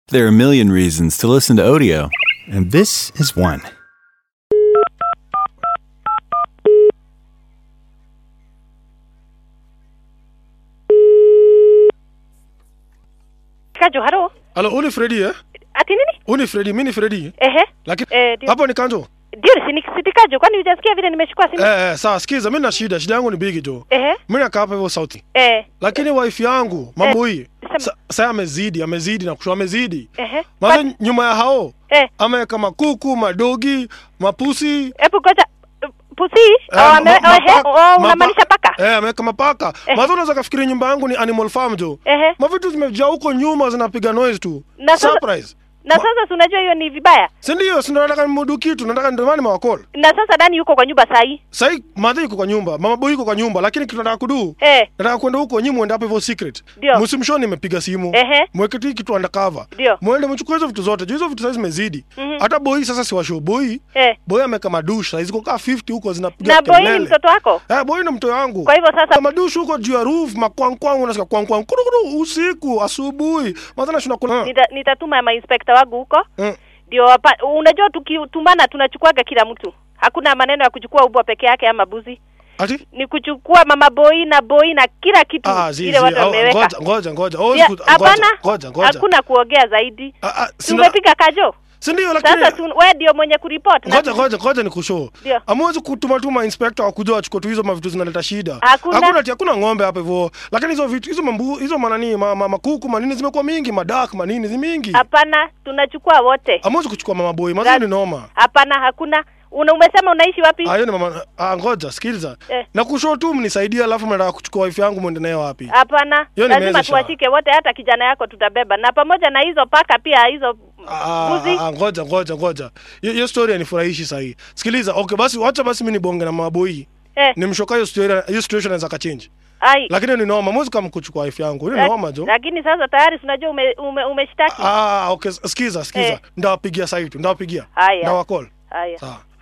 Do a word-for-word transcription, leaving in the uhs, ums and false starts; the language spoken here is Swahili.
There are a million reasons to listen to Audio, and this is one. Kajo, haro? Halo, uni Freddy eh? Ati nini? Uni Freddy, mimi Freddy. Ehe. Lakini Eh, dio. hapo ni Kanjo. Ndio, si Kajo, kwani hujasikia vile nimechukua simu? Eh, eh, sawa, sikiza, mimi na shida, shida yangu ni bigi jo. Ehe. Mimi nakaa hapa hivyo sauti. Eh. Lakini wife yangu, mambo hii. Sema. Sa, Sasa amezidi, amezidi na kushua amezidi. Ehe. Maana nyuma ya hao, Eh. ameweka makuku, madogi, mapusi. Ebu ngoja pusi? Eh, Oh, ame, ma- oh, he, mapa- oh, mapa- unamaanisha paka? Eh, ameweka mapaka. Eh. Maana unaweza kufikiri nyumba yangu ni animal farm jo. Ehe. Mavitu zimejaa huko nyuma zinapiga noise tu. Na sasa- Surprise. Na Ma- sasa si unajua hiyo ni vibaya? Si ndio, si ndio nataka nimudu kitu, nataka ndio maana nimewacall. Na sasa Dani yuko kwa nyumba sahi? Sai madhi yuko kwa nyumba, mama boy yuko kwa nyumba, lakini kitu nataka kudu. Eh. Nataka kwenda huko nyinyi muende hapo hivyo secret. Ndio. Msimshoni nimepiga simu. Ehe. Mweke tu kitu undercover. Ndio. Muende mchukue hizo vitu zote. Juu hizo vitu sasa zimezidi. Mhm. Hata boy sasa si washow boy. Eh. Boy ameka madusha, hizo kaa fifty huko zinapiga Na boy ni kelele. mtoto wako? Eh, boy ni mtoto wangu. Kwa hivyo sasa Kama madusha huko juu ya roof, makwang kwang unasikia kwang kwang kurukuru usiku, asubuhi. Madhana tunakula. nita, nitatuma ma inspector wangu huko. Mm. Ndio hapa unajua tukitumana tunachukuaga kila mtu. Hakuna maneno ya kuchukua ubwa peke yake ama buzi. Ati? Ni kuchukua mama boy na boy na kila kitu Ah, zi, ile zi. watu Au, wameweka. Ngoja, ngoja, ngoja. Oh, Ya, ngoja, hapana. ngoja, ngoja. Hakuna kuongea zaidi. Ah, ah, sina- Tumepiga Kajo. Si ndio, lakini Sasa tu, wewe ndio mwenye kuripoti. na- Ngoja ngoja ngoja nikushow. Ndio. Amwezi kutuma tuma inspector wakuja wachukue tu hizo mavitu zinaleta shida. Hakuna. Hakuna ati hakuna ng'ombe hapa hivyo. Lakini hizo vitu hizo mambu hizo manani ma, ma, makuku manini zimekuwa mingi, madark manini zi mingi. Hapana, tunachukua wote. Amwezi kuchukua mama boy, mazuri ni noma. Hapana, hakuna. Una umesema unaishi wapi? Ah, hiyo ni mama ah, ngoja sikiliza. Eh. Na kushow tu mnisaidie alafu mnataka kuchukua wife yangu mwende nayo wapi? Hapana. Hiyo ni Lazima mezesha. tuwashike wote, hata kijana yako tutabeba. Na pamoja na hizo paka pia hizo Ah, buzi. ah, ngoja ngoja ngoja. Hiyo hiyo story inifurahishi sahi. Sikiliza, okay basi wacha basi mimi nibonge na mama boy. Eh. Nimshoka hiyo story hiyo situation inaweza ka change. Ai. Lakini ni noma, mwezi kama kuchukua wife yangu. Ni Lak- noma jo. Lakini sasa tayari tunajua ume, ume, umeshtaki. Ah, okay, sikiza, sikiza. Eh. Ndawapigia sasa hivi, ndawapigia. Haya. Ndawacall. Haya. Sawa.